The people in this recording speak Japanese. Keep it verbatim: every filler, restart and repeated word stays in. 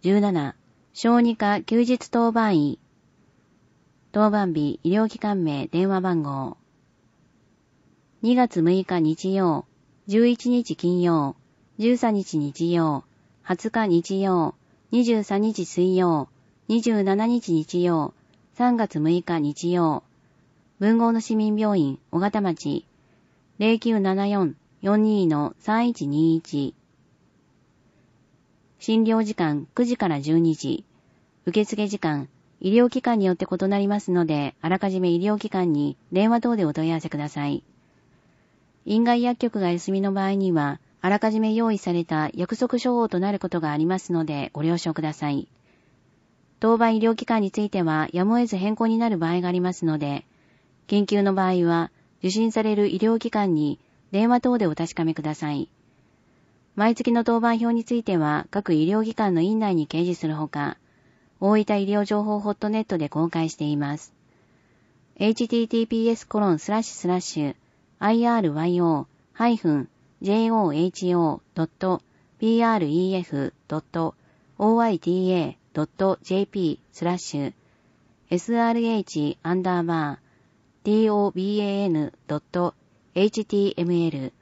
じゅうなな、小児科休日当番医。当番日医療機関名電話番号。にがつむいか日曜、じゅういちにち金曜、じゅうさんにち日曜、はつか日曜、にじゅうさんにち水曜、にじゅうしちにち日曜、さんがつむいか日曜。文豪の市民病院、小形町。ゼロきゅうななよん よんにー さんいちにいち。診療時間くじからじゅうにじ。受付時間、医療機関によって異なりますので、あらかじめ医療機関に電話等でお問い合わせください。院外薬局が休みの場合には、あらかじめ用意された約束処方となることがありますので、ご了承ください。当番医療機関については、やむを得ず変更になる場合がありますので、緊急の場合は、受診される医療機関に電話等でお確かめください。毎月の当番表については、各医療機関の院内に掲示するほか、大分医療情報ホットネットで公開しています。エイチティーティーピーエスコロンスラッシュスラッシュアイアールワイオーハイフンジェイオーエイチオードットピーアールイーエフドットオーアイティーエードットジェーピースラッシュエスアールエイチアンダーバー ドバン ドットエイチティーエムエル